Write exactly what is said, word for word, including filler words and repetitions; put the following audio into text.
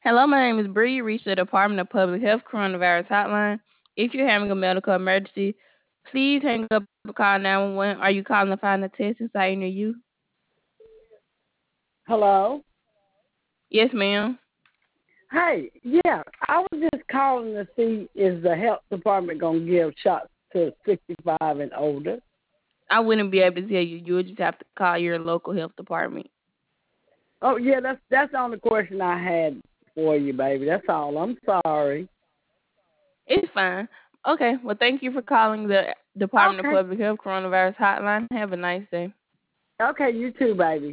Hello, my name is Bree. You reached the Department of Public Health Coronavirus Hotline. If you're having a medical emergency, please hang up and call nine one one. Are you calling to find a testing site near you? Hello? Yes, ma'am. Hey, yeah, I was just calling to see is the health department going to give shots to sixty-five and older? I wouldn't be able to tell you. You would just have to call your local health department. Oh, yeah, that's that's the only question I had for you, baby. That's all. I'm sorry. It's fine. Okay, well, thank you for calling the Department of Okay. Public Health Coronavirus Hotline. Have a nice day. Okay, you too, baby.